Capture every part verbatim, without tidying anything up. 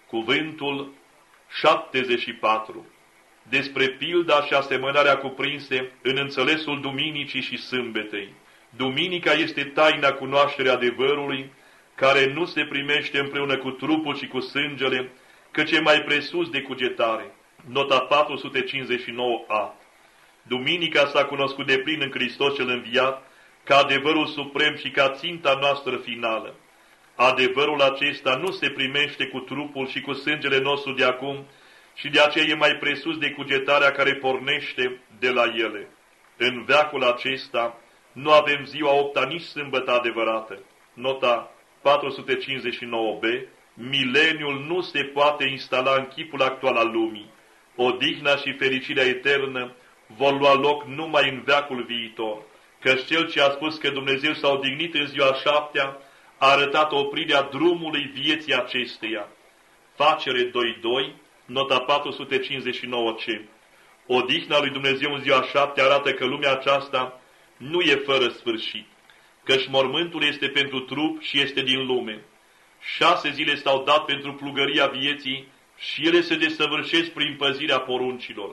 Cuvântul șaptezeci și patru. Despre pilda și asemănarea cuprinse în înțelesul duminicii și sâmbetei. Duminica este taina cunoașterii adevărului, care nu se primește împreună cu trupul și cu sângele, căci e mai presus de cugetare. Nota patru sute cincizeci și nouă A. Duminica s-a cunoscut de plin în Hristos cel înviat, ca adevărul suprem și ca ținta noastră finală. Adevărul acesta nu se primește cu trupul și cu sângele nostru de acum, și de aceea e mai presus de cugetarea care pornește de la ele. În veacul acesta nu avem ziua opta nici sâmbătă adevărată. Nota patru sute cincizeci și nouă B. Mileniul nu se poate instala în chipul actual al lumii. Odihna și fericirea eternă vor lua loc numai în veacul viitor, căci cel ce a spus că Dumnezeu s-a odihnit în ziua șaptea a arătat oprirea drumului vieții acesteia. Facere doi doi, nota patru sute cincizeci și nouă C. Odihna lui Dumnezeu în ziua șaptea arată că lumea aceasta nu e fără sfârșit, căci mormântul este pentru trup și este din lume. Șase zile s-au dat pentru plugăria vieții și ele se desăvârșesc prin păzirea poruncilor.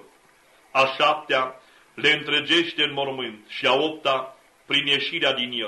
A șaptea le întregește în mormânt și a opta prin ieșirea din el.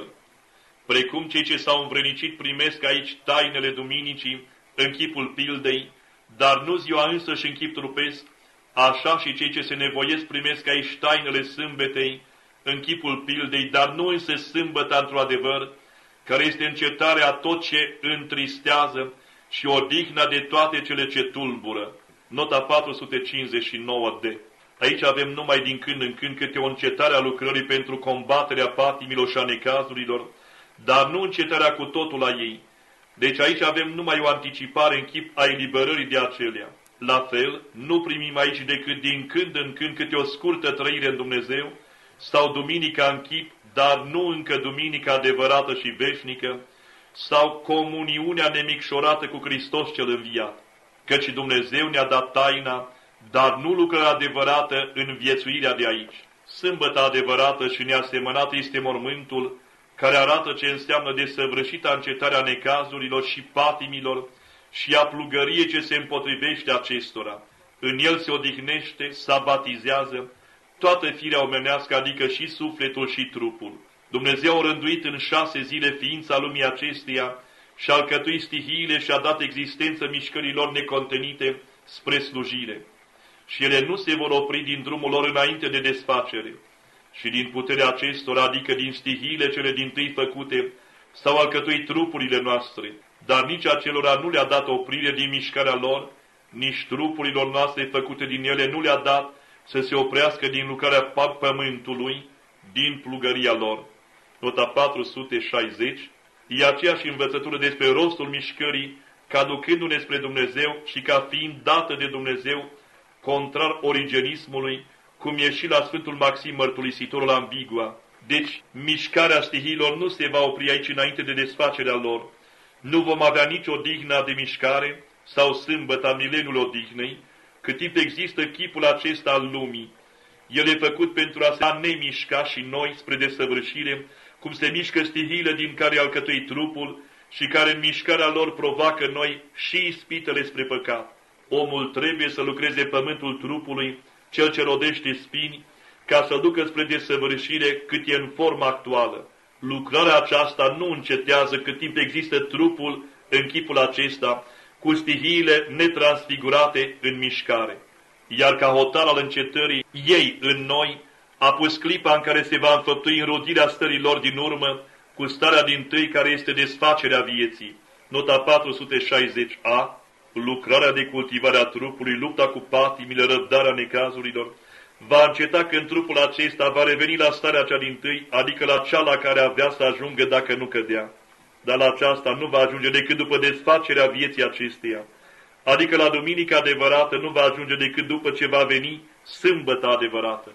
Precum cei ce s-au învrednicit primesc aici tainele duminicii în chipul pildei, dar nu ziua însă și în chip trupesc, așa și cei ce se nevoiesc primesc aici tainele sâmbetei în chipul pildei, dar nu însă sâmbăta într-o adevăr, care este încetarea tot ce întristează și odihna de toate cele ce tulbură. Nota patru sute cincizeci și nouă D. Aici avem numai din când în când câte o încetare a lucrării pentru combaterea patimilor și a necazurilor, dar nu încetarea cu totul a ei. Deci aici avem numai o anticipare în chip a eliberării de acelea. La fel, nu primim aici decât din când în când câte o scurtă trăire în Dumnezeu, sau duminica în chip, dar nu încă duminica adevărată și veșnică, sau comuniunea nemicșorată cu Hristos cel înviat. Căci Dumnezeu ne-a dat taina, dar nu lucrarea adevărată în viețuirea de aici. Sâmbăta adevărată și neasemănată este mormântul, care arată ce înseamnă desăvârșita încetarea necazurilor și patimilor și a plugăriei ce se împotrivește acestora. În el se odihnește, sabatizează toată firea omenească, adică și sufletul și trupul. Dumnezeu a rânduit în șase zile ființa lumii acesteia și a alcătuit stihiile și a dat existență mișcărilor necontenite spre slujire. Și ele nu se vor opri din drumul lor înainte de desfacere. Și din puterea acestora, adică din stihiile cele dintâi făcute, s-au alcătuit trupurile noastre, dar nici acelora nu le-a dat oprire din mișcarea lor, nici trupurilor noastre făcute din ele nu le-a dat să se oprească din lucrarea pământului, din plugăria lor. Nota patru sute șaizeci, e aceeași învățătură despre rostul mișcării, ca ducându-ne spre Dumnezeu și ca fiind dată de Dumnezeu, contrar origenismului, cum e și la Sfântul Maxim Mărturisitorul Ambigua. Deci, mișcarea stihiilor nu se va opri aici înainte de desfacerea lor. Nu vom avea nici odihnă de mișcare sau sâmbăta mileniul odihnei, cât timp există chipul acesta al lumii. El e făcut pentru a se nemișca și noi spre desăvârșire, cum se mișcă stihiile din care e alcătuit trupul și care în mișcarea lor provoacă noi și ispitele spre păcat. Omul trebuie să lucreze pământul trupului, cel ce rodește spini, ca să ducă spre desăvârșire cât e în forma actuală. Lucrarea aceasta nu încetează cât timp există trupul în chipul acesta, cu stihiile netransfigurate în mișcare. Iar ca hotar al încetării ei în noi, a pus clipa în care se va înfăptui înrodirea stărilor din urmă, cu starea dintâi care este desfacerea vieții. Nota patru sute șaizeci A, lucrarea de cultivare a trupului, lupta cu patimile, răbdarea necazurilor, va înceta când trupul acesta va reveni la starea cea dintâi, adică la cea la care avea să ajungă dacă nu cădea. Dar la aceasta nu va ajunge decât după desfacerea vieții acesteia, adică la duminica adevărată nu va ajunge decât după ce va veni sâmbăta adevărată.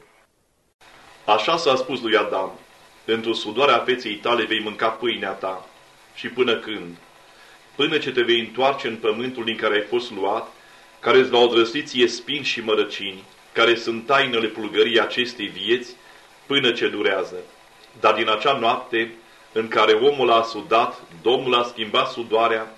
Așa s-a spus lui Adam, într-o sudoarea feței tale vei mânca pâinea ta. Și până când? Până ce te vei întoarce în pământul din care ai fost luat, care îți va odrăsli ție spini și mărăcini, care sunt tainele plugării acestei vieți, până ce durează. Dar din acea noapte în care omul a sudat, Domnul a schimbat sudoarea,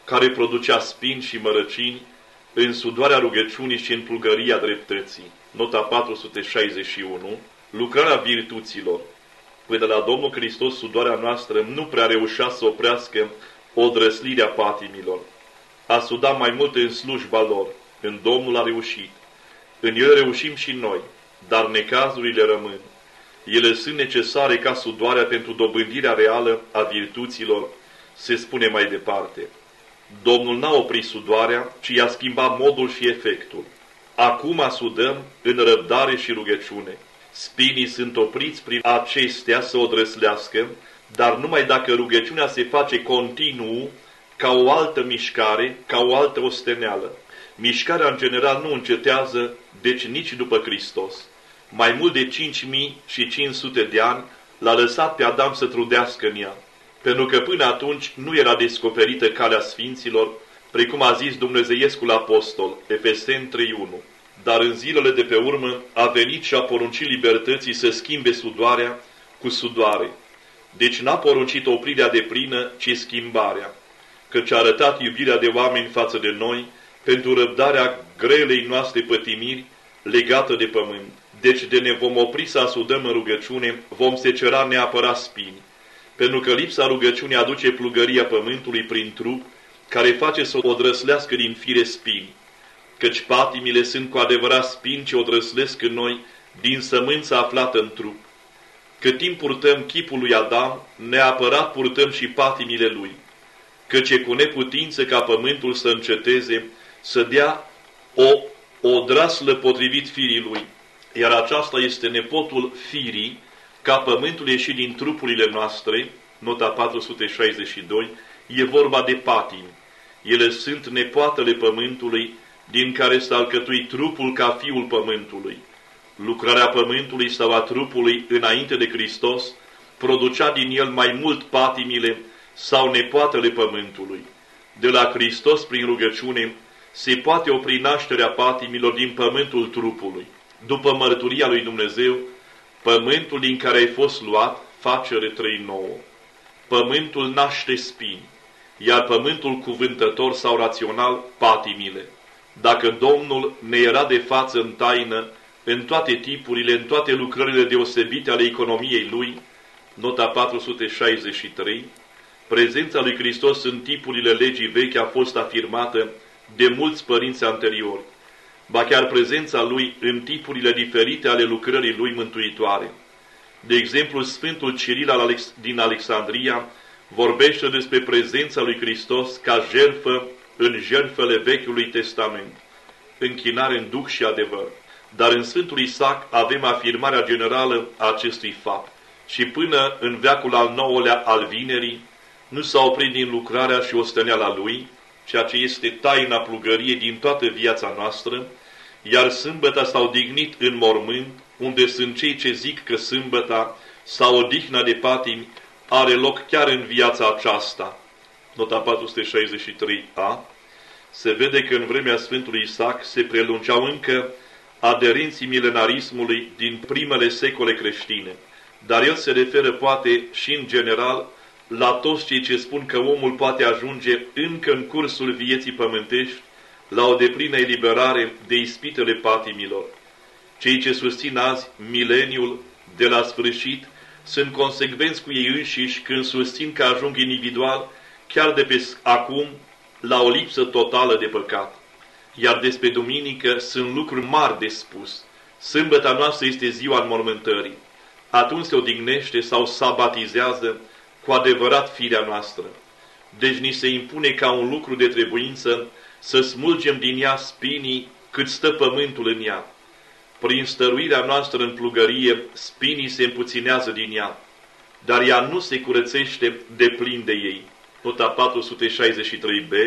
care producea spini și mărăcini în sudoarea rugăciunii și în plugăria dreptății. Nota patru sute șaizeci și unu. Lucrarea virtuților. Până la Domnul Hristos, sudoarea noastră nu prea reușea să oprească odrăslirea patimilor. A sudat mai mult în slujba lor. În Domnul a reușit. În El reușim și noi, dar necazurile rămân. Ele sunt necesare ca sudoarea pentru dobândirea reală a virtuților, se spune mai departe. Domnul n-a oprit sudoarea, ci i-a schimbat modul și efectul. Acum sudăm în răbdare și rugăciune. Spinii sunt opriți prin acestea să o drăslească, dar numai dacă rugăciunea se face continuu, ca o altă mișcare, ca o altă osteneală. Mișcarea în general nu încetează, deci nici după Hristos. Mai mult de cinci mii și cinci sute de ani l-a lăsat pe Adam să trudească în ea, pentru că până atunci nu era descoperită calea sfinților, precum a zis dumnezeiescul apostol, Efeseni trei unu. Dar în zilele de pe urmă a venit și a poruncit libertății să schimbe sudoarea cu sudoare. Deci n-a poruncit oprirea deplină, ci schimbarea, căci a arătat iubirea de oameni față de noi pentru răbdarea grelei noastre pătimiri legată de pământ. Deci de ne vom opri să asudăm în rugăciune, vom secera neapărat spini, pentru că lipsa rugăciunii aduce plugăria pământului prin trup, care face să o drăslească din fire spini, căci patimile sunt cu adevărat spini ce o drăslesc în noi din sămânța aflată în trup. Cât timp purtăm chipul lui Adam, neapărat purtăm și patimile lui, căci e cu neputință ca pământul să înceteze, să dea o, o draslă potrivit firii lui, iar aceasta este nepotul firii, ca pământul ieșit din trupurile noastre, nota patru sute șaizeci și doi, e vorba de patimi. Ele sunt nepoatele pământului, din care s-a alcătuit trupul ca fiul pământului. Lucrarea pământului sau a trupului înainte de Hristos producea din el mai mult patimile sau nepoatele pământului. De la Hristos, prin rugăciune, se poate opri nașterea patimilor din pământul trupului. După mărturia lui Dumnezeu, pământul din care ai fost luat, Facere trei nouă. Pământul naște spini, iar pământul cuvântător sau rațional, patimile. Dacă Domnul ne era de față în taină, în toate tipurile, în toate lucrările deosebite ale economiei Lui, nota patru sute șaizeci și trei, prezența lui Hristos în tipurile legii vechi a fost afirmată de mulți părinți anteriori, ba chiar prezența Lui în tipurile diferite ale lucrării Lui mântuitoare. De exemplu, Sfântul Ciril din Alexandria vorbește despre prezența lui Hristos ca jertfă în jertfele Vechiului Testament, închinare în duh și adevăr. Dar în Sfântul Isaac avem afirmarea generală a acestui fapt. Și până în veacul al nouălea al vinerii, nu s-a oprit din lucrarea și osteneala Lui, ceea ce este taina plugăriei din toată viața noastră, iar sâmbăta s-a odihnit în mormânt, unde sunt cei ce zic că sâmbăta sau odihna de patimi are loc chiar în viața aceasta. Nota patru sute șaizeci și trei a. Se vede că în vremea Sfântului Isaac se prelungeau încă aderinții milenarismului din primele secole creștine, dar el se referă poate și în general la toți cei ce spun că omul poate ajunge încă în cursul vieții pământești la o deplină eliberare de ispitele patimilor. Cei ce susțin azi mileniul de la sfârșit sunt consecvenți cu ei înșiși când susțin că ajung individual chiar de pe acum la o lipsă totală de păcat. Iar despre duminică sunt lucruri mari de spus. Sâmbăta noastră este ziua înmormântării. Atunci se odihnește sau sabatizează cu adevărat firea noastră. Deci ni se impune ca un lucru de trebuință să smulgem din ea spinii cât stă pământul în ea. Prin stăruirea noastră în plugărie, spinii se împuținează din ea, dar ea nu se curățește de plin de ei. Nota patru sute șaizeci și trei b.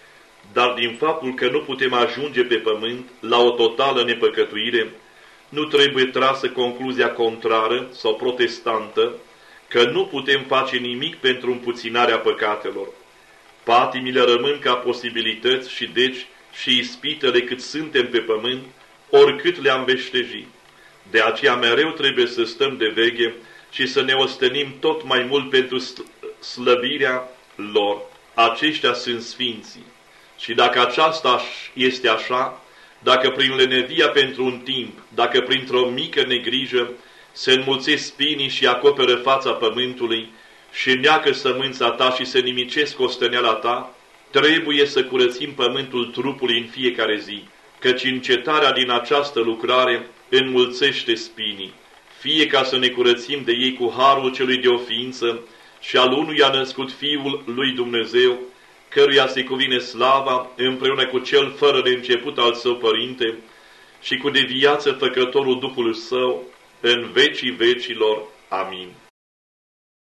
Dar din faptul că nu putem ajunge pe pământ la o totală nepăcătuire, nu trebuie trasă concluzia contrară sau protestantă că nu putem face nimic pentru împuținarea păcatelor. Patimile rămân ca posibilități și deci și ispitele cât suntem pe pământ, oricât le-am veșteji. De aceea mereu trebuie să stăm de veche și să ne ostenim tot mai mult pentru slăbirea lor. aceștia sunt sfinții. Și dacă aceasta este așa, dacă prin lenevia pentru un timp, dacă printr-o mică negrijă se înmulțesc spinii și acoperă fața pământului și neacă sămânța ta și se nimicesc osteneala ta, trebuie să curățim pământul trupului în fiecare zi, căci încetarea din această lucrare înmulțește spinii, fie ca să ne curățim de ei cu harul celui de o ființă și al unuia născut Fiul lui Dumnezeu, căruia se cuvine slava împreună cu cel fără de început al său Părinte și cu de viață făcătorul Duhul Său în vecii vecilor. Amin.